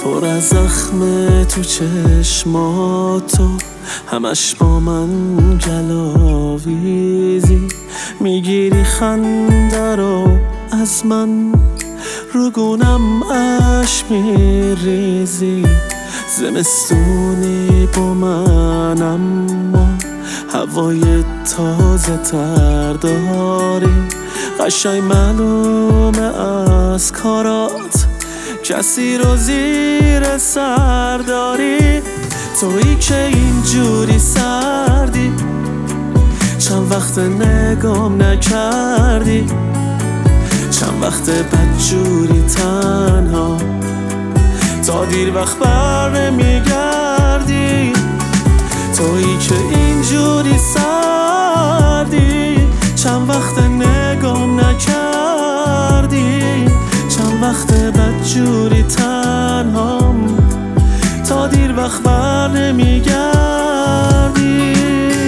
پر از زخم تو چشماتو، همش با من گلاویزی. میگیری خنده رو از من، رو گونم اشک میریزی. زمستونی با من اما هوای تازه تر داری. قشنگ معلومه از کارات کسی رو زیر سر داری. تویی که اینجوری سردی، چند وقت نگام نکردی، چند وقت بدجوری تنها، تا دیر وقت بر نمیگردی. تویی که اینجوری سردی، چند وقت نگام نکردی، چند وقت بدجوری تنهام، تا دیر وقت بر نمیگردی.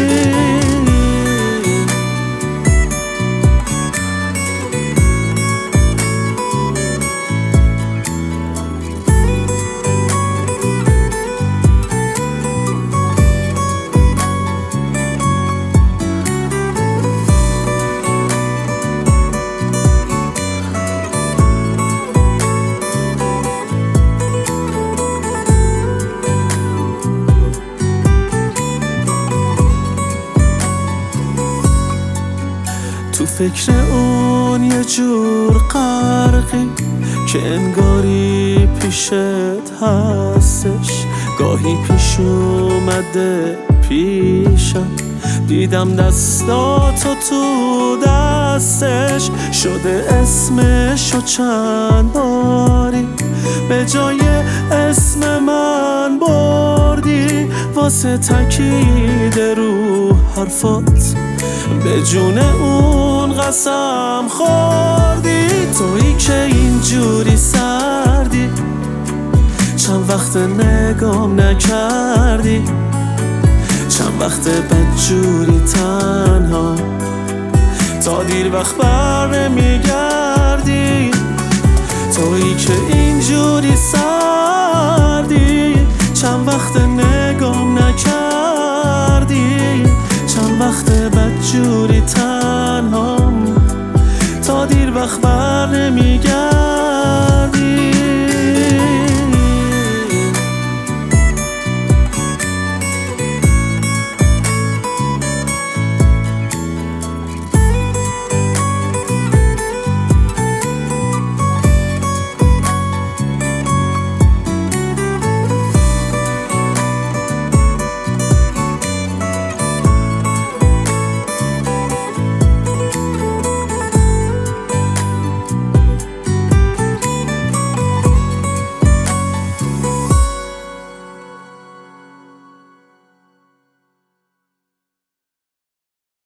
تو فکر اون یه جور غرقی که انگاری پیشت هستش. گاهی پیش اومده پیشم، دیدم دستاتو تو دستش، شده اسمشو چند باری به جای اسم من بردی. واسه تاکید رو حرفات به جون اون قسم خوردی. تویی که اینجوری سردی، چند وقت نگام نکردی، چند وقت بدجوری تنها، تا دیر وقت بر نمیگردی. تویی که اینجوری سردی، چند وقت نگام نکردی، چند وقت بدجوری تنهام، تا دیر وقت بر نمیگردی.